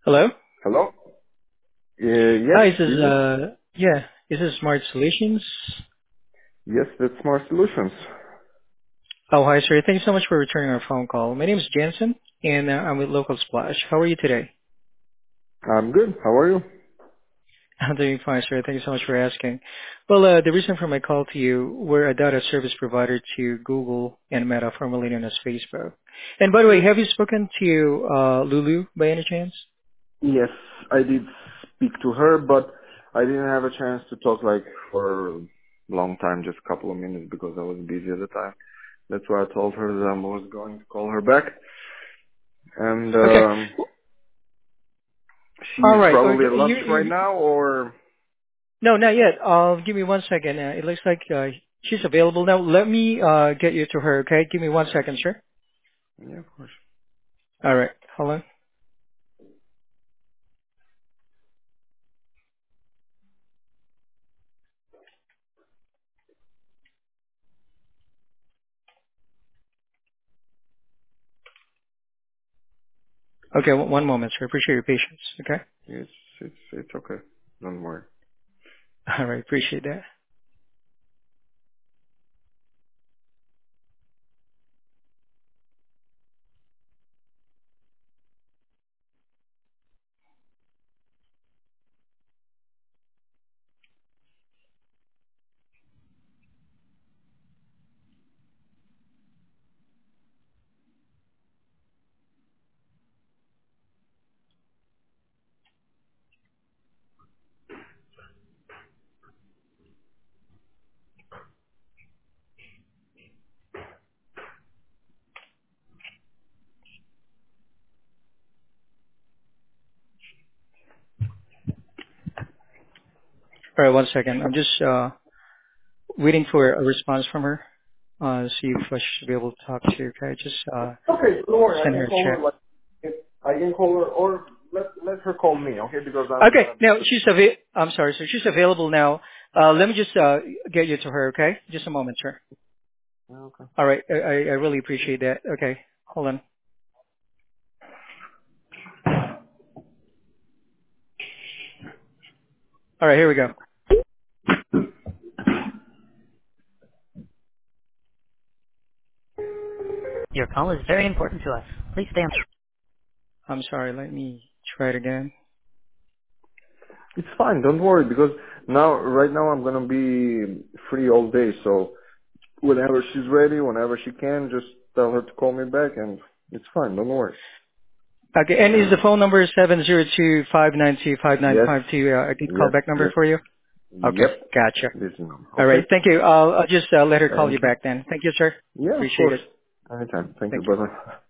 Hello? Hello? Yes, Hi, this is, is it? this is Smart Solutions. Yes, that's Smart Solutions. Oh, hi, sir. Thank you so much for returning our phone call. My name is Jensen, and I'm with Local Splash. How are you today? I'm good. How are you? I'm doing fine, sir. Thank you so much for asking. Well, the reason for my call to you, we're a data service provider to Google and Meta, formerly known as Facebook. And by the way, have you spoken to Lulu by any chance? Yes, I did speak to her, but I didn't have a chance to talk like for a long time, just a couple of minutes because I was busy at the time. That's why I told her that I was going to call her back. And Okay. All she's right. probably Okay. at lunch right now, or... No, not yet. Give me one second. It looks like she's available now. Let me get you to her, okay? Give me one second, sir. Yeah, of course. All right. Hold on. Okay, one moment, sir. Appreciate your patience, okay? It's okay. Don't worry. All right. Appreciate that. All right, one second. I'm just waiting for a response from her. See if I should be able to talk to you, okay? Just Okay, don't worry. I send her can a call her chat. like... I can call her, or let her call me, okay? Because Okay. Now, I'm sorry, sir. She's available now. Let me just get you to her, okay? Just a moment, sir. Yeah, okay. All right. I really appreciate that. Okay. Hold on. All right, here we go. Your call is very important to us. Please stay on. I'm sorry. Let me try it again. It's fine, don't worry, because right now I'm gonna be free all day, so whenever she's ready, whenever she can, just tell her to call me back and it's fine, don't worry. Okay. And is the phone number 702-592-5952 Yes, a good yes, callback number yes. for you? Okay. Yep. Gotcha. This is number. All right. Okay. Thank you. I'll just let her call you Thank you. back then. Thank you, sir. Yeah, of Appreciate course. it. Anytime. Thank you, Thank you. brother.